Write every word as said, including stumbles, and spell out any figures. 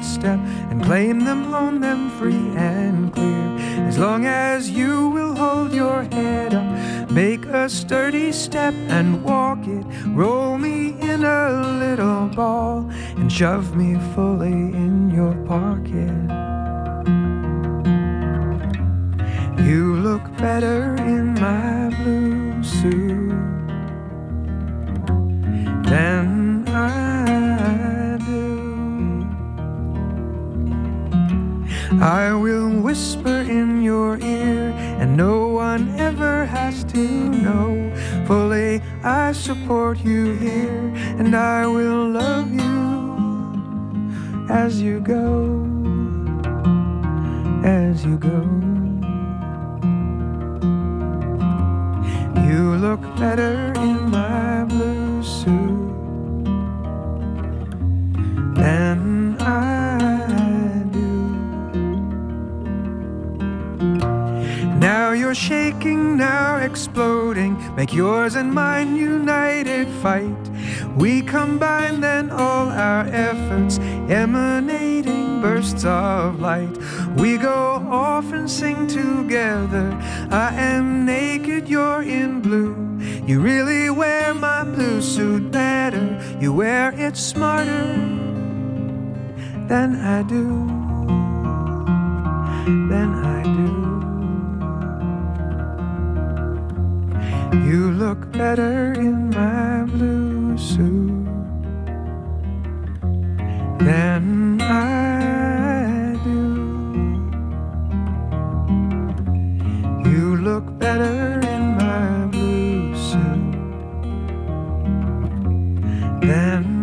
footstep and claim them, own them free and clear. As long as you will hold your head up, make a sturdy step and walk it, roll me in a little ball and shove me fully in your pocket. You look better in my blue suit than I do. I will whisper in your ear, and no one ever has to know. Fully I support you here, and I will love you as you go, as you go. You look better in my blue suit than I do. Now you're shaking, now exploding. Make yours and mine united fight. We combine then all our efforts, emanating bursts of light. We go off and sing together. I am naked, you're in blue. You really wear my blue suit better. You wear it smarter than I do, than I do. You look better in my blue suit than I do. You look better in my blue suit than